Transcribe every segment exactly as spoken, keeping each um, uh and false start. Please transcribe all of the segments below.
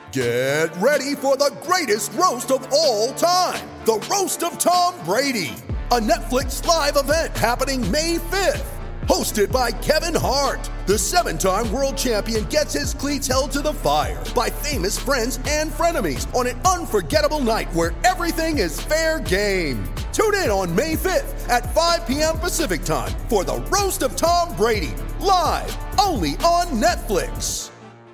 Get ready for the greatest roast of all time, the Roast of Tom Brady, a Netflix live event happening May fifth. Hosted by Kevin Hart, the seven-time world champion gets his cleats held to the fire by famous friends and frenemies on an unforgettable night where everything is fair game. Tune in on May fifth at five p.m. Pacific time for the Roast of Tom Brady, live only on Netflix.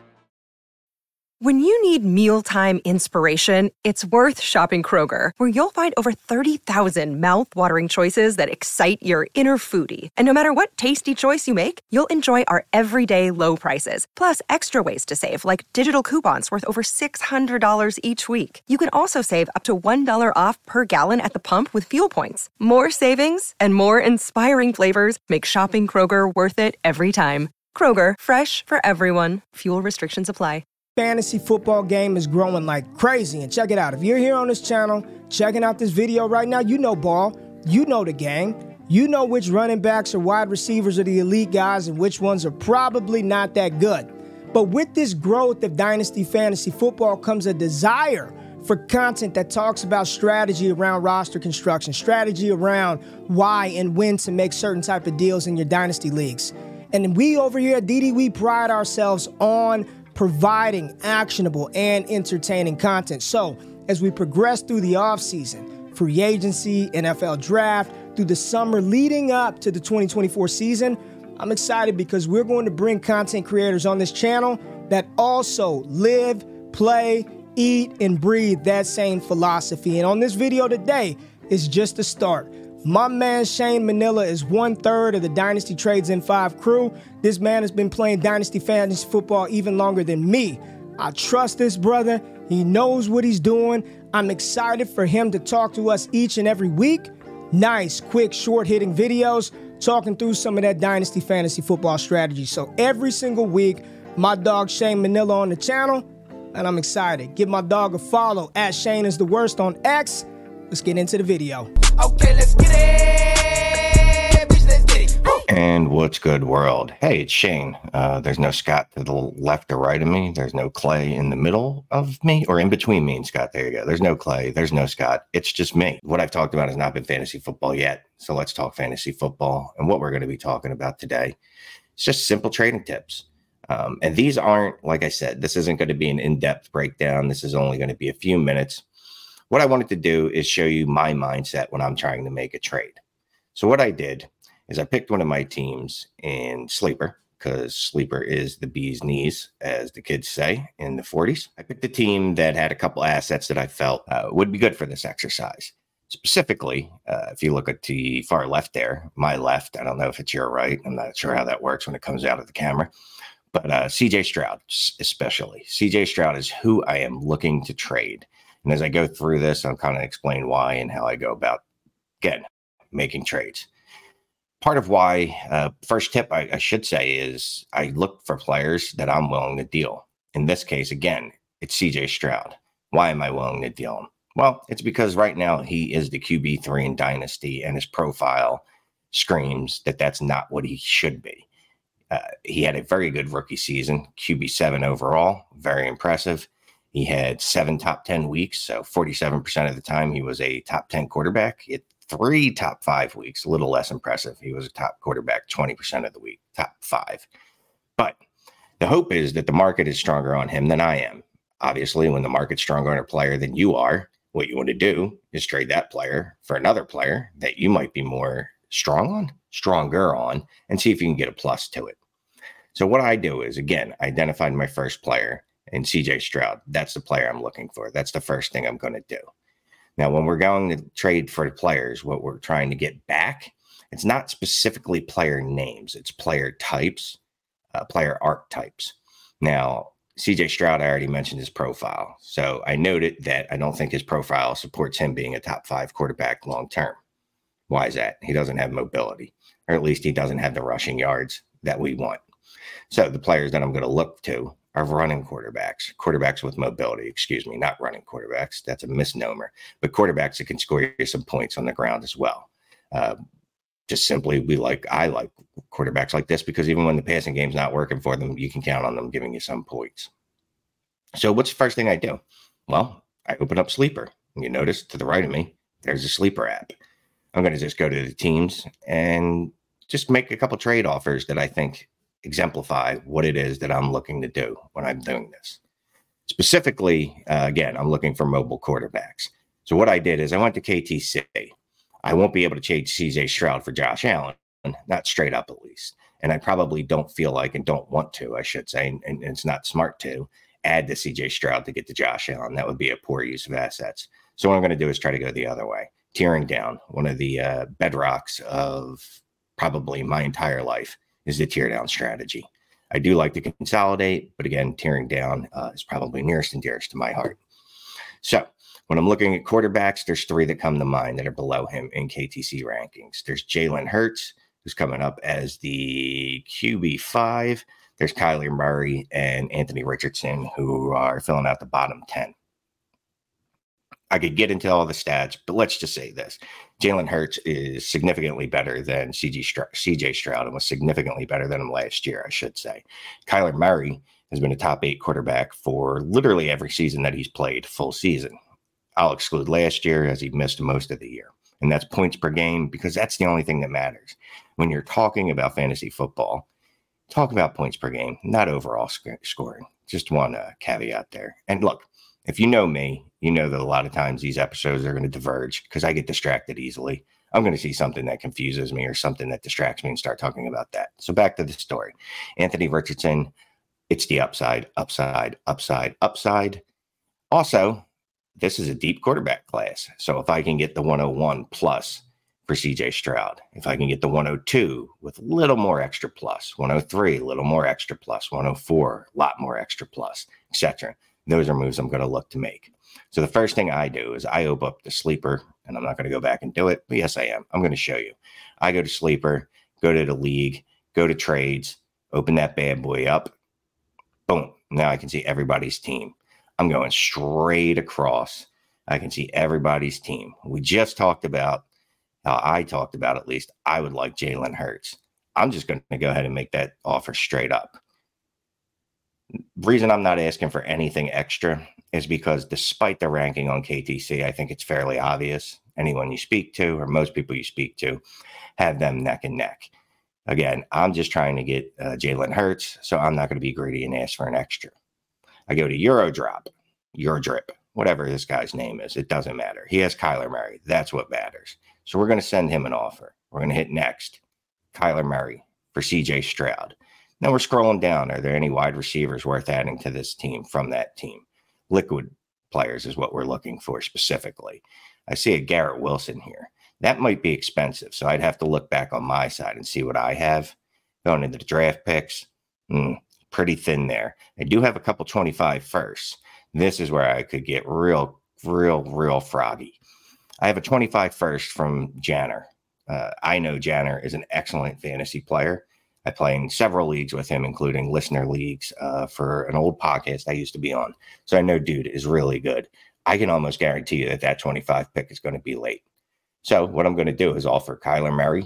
When you need mealtime inspiration, it's worth shopping Kroger, where you'll find over thirty thousand mouth-watering choices that excite your inner foodie. And no matter what tasty choice you make, you'll enjoy our everyday low prices, plus extra ways to save, like digital coupons worth over six hundred dollars each week. You can also save up to one dollar off per gallon at the pump with fuel points. More savings and more inspiring flavors make shopping Kroger worth it every time. Kroger, fresh for everyone. Fuel restrictions apply. Fantasy football game is growing like crazy. And check it out. If you're here on this channel, checking out this video right now, you know ball. You know the game. You know which running backs or wide receivers are the elite guys and which ones are probably not that good. But with this growth of Dynasty Fantasy Football comes a desire for content that talks about strategy around roster construction, strategy around why and when to make certain type of deals in your Dynasty leagues. And we over here at D D, we pride ourselves on providing actionable and entertaining content. So as we progress through the offseason, free agency, N F L draft, through the summer leading up to the twenty twenty-four season, I'm excited because we're going to bring content creators on this channel that also live, play, eat, and breathe that same philosophy. And on this video today is just the start. My man Shane Manila is one third of the Dynasty Trades in five crew. This man has been playing Dynasty Fantasy Football even longer than me. I trust this brother. He knows what he's doing. I'm excited for him to talk to us each and every week. Nice, quick, short-hitting videos talking through some of that Dynasty Fantasy Football strategy. So every single week, my dog Shane Manila on the channel, and I'm excited. Give my dog a follow at Shane is the worst on X. Let's get into the video. Okay, let's get it. Bitch, let's get it. Woo. And what's good, world? Hey, it's Shane. Uh, there's no Scott to the left or right of me. There's no Clay in the middle of me, or in between me and Scott. There you go. There's no Clay. There's no Scott. It's just me. What I've talked about has not been fantasy football yet. So let's talk fantasy football. And what we're going to be talking about today is just simple trading tips. Um, and these aren't, like I said, this isn't going to be an in-depth breakdown. This is only going to be a few minutes. What I wanted to do is show you my mindset when I'm trying to make a trade. So what I did is I picked one of my teams in Sleeper, because Sleeper is the bee's knees, as the kids say in the forties. I picked a team that had a couple assets that I felt uh, would be good for this exercise. Specifically, uh, if you look at the far left there, my left, I don't know if it's your right. I'm not sure how that works when it comes out of the camera. But uh, C J Stroud, especially. C J Stroud is who I am looking to trade. And as I go through this, I'll kind of explain why and how I go about, again, making trades. Part of why, uh, first tip I, I should say is I look for players that I'm willing to deal. In this case, again, it's C J Stroud. Why am I willing to deal him? Well, it's because right now he is the Q B three in Dynasty, and his profile screams that that's not what he should be. Uh, he had a very good rookie season, Q B seven overall, very impressive. He had seven top ten weeks, so forty-seven percent of the time he was a top ten quarterback. He had three top five weeks, a little less impressive. He was a top quarterback twenty percent of the week, top five. But the hope is that the market is stronger on him than I am. Obviously, when the market's stronger on a player than you are, what you want to do is trade that player for another player that you might be more strong on, stronger on, and see if you can get a plus to it. So what I do is, again, I identified my first player in C J Stroud. That's the player I'm looking for. That's the first thing I'm going to do. Now, when we're going to trade for the players, what we're trying to get back, it's not specifically player names. It's player types, uh, player archetypes. Now, C J Stroud, I already mentioned his profile. So I noted that I don't think his profile supports him being a top five quarterback long term. Why is that? He doesn't have mobility, or at least he doesn't have the rushing yards that we want. So the players that I'm going to look to are running quarterbacks, quarterbacks with mobility, excuse me, not running quarterbacks. That's a misnomer, but quarterbacks that can score you some points on the ground as well. Uh, just simply, we like, I like quarterbacks like this because even when the passing game's not working for them, you can count on them giving you some points. So what's the first thing I do? Well, I open up Sleeper. And you notice to the right of me, there's a Sleeper app. I'm going to just go to the teams and just make a couple trade offers that I think exemplify what it is that I'm looking to do when I'm doing this. Specifically, uh, again, I'm looking for mobile quarterbacks. So what I did is I went to K T C. I won't be able to trade C J Stroud for Josh Allen, not straight up at least. And I probably don't feel like and don't want to, I should say, and, and it's not smart to add the C J Stroud to get the Josh Allen. That would be a poor use of assets. So what I'm going to do is try to go the other way, tearing down. One of the uh, bedrocks of probably my entire life is the tear down strategy. I do like to consolidate, but again, tearing down uh, is probably nearest and dearest to my heart. So when I'm looking at quarterbacks, there's three that come to mind that are below him in K T C rankings. There's Jalen Hurts, who's coming up as the Q B five. There's Kyler Murray and Anthony Richardson, who are filling out the bottom ten. I could get into all the stats, but let's just say this. Jalen Hurts is significantly better than C J Stroud and was significantly better than him last year, I should say. Kyler Murray has been a top eight quarterback for literally every season that he's played, full season. I'll exclude last year as he missed most of the year. And that's points per game because that's the only thing that matters. When you're talking about fantasy football, talk about points per game, not overall sc- scoring. Just one uh, caveat there. And look, if you know me, you know that a lot of times these episodes are going to diverge because I get distracted easily. I'm going to see something that confuses me or something that distracts me and start talking about that. So back to the story. Anthony Richardson, it's the upside, upside, upside, upside. Also, this is a deep quarterback class. So if I can get the one oh one plus for C J Stroud, if I can get the one oh two with a little more extra plus, one oh three, a little more extra plus, one oh four, a lot more extra plus, et cetera. Those are moves I'm going to look to make. So the first thing I do is I open up the Sleeper, and I'm not going to go back and do it, but yes, I am. I'm going to show you. I go to Sleeper, go to the league, go to trades, open that bad boy up. Boom. Now I can see everybody's team. I'm going straight across. I can see everybody's team. We just talked about how I talked about, at least, I would like Jalen Hurts. I'm just going to go ahead and make that offer straight up. Reason I'm not asking for anything extra is because despite the ranking on K T C, I think it's fairly obvious. Anyone you speak to, or most people you speak to, have them neck and neck. Again, I'm just trying to get uh, Jalen Hurts, so I'm not going to be greedy and ask for an extra. I go to Eurodrop, Eurodrip, whatever this guy's name is. It doesn't matter. He has Kyler Murray. That's what matters. So we're going to send him an offer. We're going to hit next. Kyler Murray for C J Stroud. Now we're scrolling down. Are there any wide receivers worth adding to this team from that team? Liquid players is what we're looking for specifically. I see a Garrett Wilson here. That might be expensive, so I'd have to look back on my side and see what I have. Going into the draft picks, mm, pretty thin there. I do have a couple twenty-five firsts. This is where I could get real, real, real froggy. I have a twenty-five first from Janner. Uh, I know Janner is an excellent fantasy player. I play in several leagues with him, including listener leagues uh, for an old podcast I used to be on. So I know dude is really good. I can almost guarantee you that that twenty-five pick is going to be late. So what I'm going to do is offer Kyler Murray,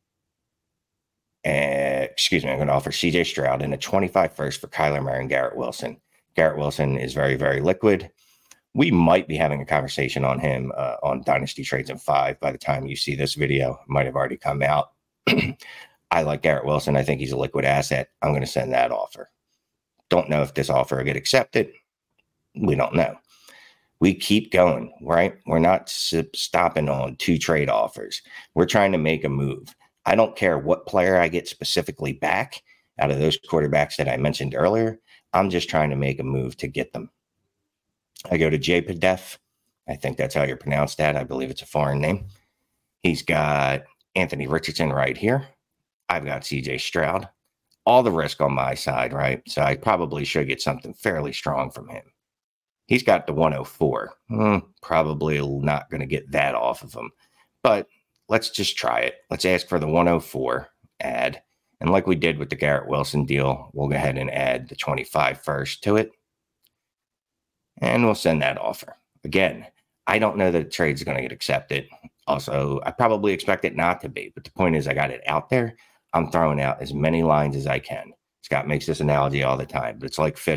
and excuse me, I'm going to offer C J Stroud and a twenty-five first for Kyler Murray and Garrett Wilson. Garrett Wilson is very, very liquid. We might be having a conversation on him uh, on Dynasty Trades in five by the time you see this video. It might have already come out. I like Garrett Wilson. I think he's a liquid asset. I'm going to send that offer. Don't know if this offer will get accepted. We don't know. We keep going, right? We're not stopping on two trade offers. We're trying to make a move. I don't care what player I get specifically back out of those quarterbacks that I mentioned earlier. I'm just trying to make a move to get them. I go to J P D F. I think that's how you pronounce that. I believe it's a foreign name. He's got Anthony Richardson right here. I've got C J Stroud. All the risk on my side, right? So I probably should get something fairly strong from him. He's got the one oh four. Hmm, probably not going to get that off of him. But let's just try it. Let's ask for the one oh four add. And like we did with the Garrett Wilson deal, we'll go ahead and add the twenty-five first to it. And we'll send that offer. Again, I don't know that the trade's going to get accepted. Also, I probably expect it not to be. But the point is I got it out there. I'm throwing out as many lines as I can. Scott makes this analogy all the time, but it's like fishing.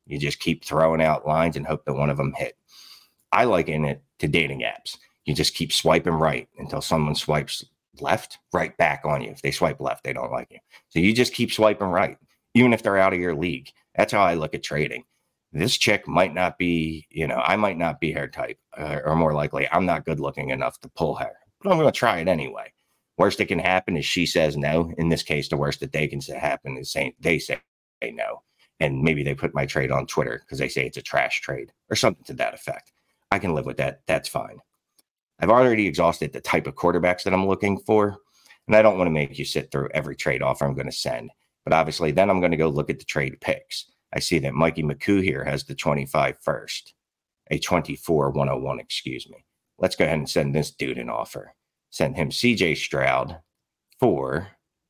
You just keep throwing out lines and hope that one of them hit. I liken it to dating apps. You just keep swiping right until someone swipes left, right back on you. If they swipe left, they don't like you. So you just keep swiping right, even if they're out of your league. That's how I look at trading. This chick might not be, you know, I might not be her type, uh, or more likely, I'm not good looking enough to pull her, but I'm going to try it anyway. Worst that can happen is she says no. In this case, the worst that they can say happen is saying they say no. And maybe they put my trade on Twitter because they say it's a trash trade or something to that effect. I can live with that. That's fine. I've already exhausted the type of quarterbacks that I'm looking for, and I don't want to make you sit through every trade offer I'm going to send. But obviously, then I'm going to go look at the trade picks. I see that Mikey McCoo here has the twenty-five first, a twenty-four one oh one, excuse me. Let's go ahead and send this dude an offer. Send him C J Stroud for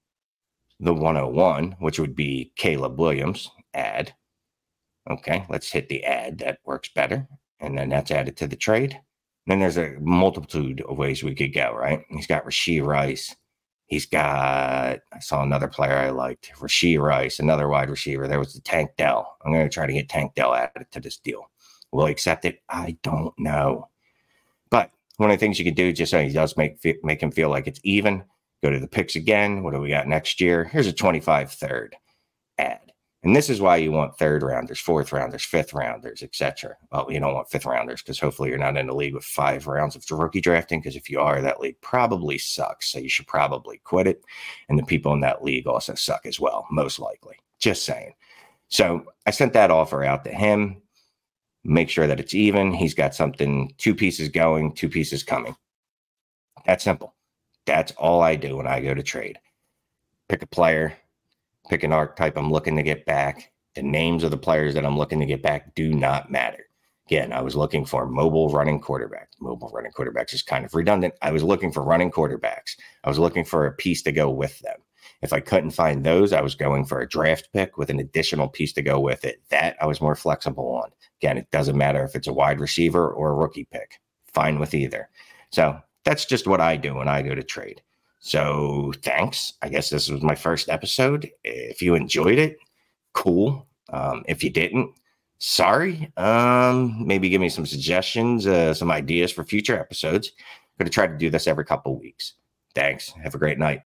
the one oh one, which would be Caleb Williams. Add. Okay, let's hit the add. That works better. And then that's added to the trade. Then there's a multitude of ways we could go, right? He's got Rashee Rice. He's got, I saw another player I liked, Rashee Rice, another wide receiver. There was the Tank Dell. I'm going to try to get Tank Dell added to this deal. Will he accept it? I don't know. But one of the things you can do, just so he does make make him feel like it's even, go to the picks again. What do we got next year? Here's a twenty-five third add. And this is why you want third rounders, fourth rounders, fifth rounders, et cetera. Well, you don't want fifth rounders because hopefully you're not in a league with five rounds of rookie drafting, because if you are, that league probably sucks. So you should probably quit it. And the people in that league also suck as well, most likely. Just saying. So I sent that offer out to him. Make sure that it's even. He's got something, two pieces going, two pieces coming. That's simple. That's all I do when I go to trade. Pick a player. Pick an archetype I'm looking to get back. The names of the players that I'm looking to get back do not matter. Again, I was looking for mobile running quarterbacks. Mobile running quarterbacks is kind of redundant. I was looking for running quarterbacks. I was looking for a piece to go with them. If I couldn't find those, I was going for a draft pick with an additional piece to go with it. That I was more flexible on. Again, it doesn't matter if it's a wide receiver or a rookie pick. Fine with either. So that's just what I do when I go to trade. So thanks. I guess this was my first episode. If you enjoyed it, cool. Um, if you didn't, sorry. Um, maybe give me some suggestions, uh, some ideas for future episodes. I'm going to try to do this every couple of weeks. Thanks. Have a great night.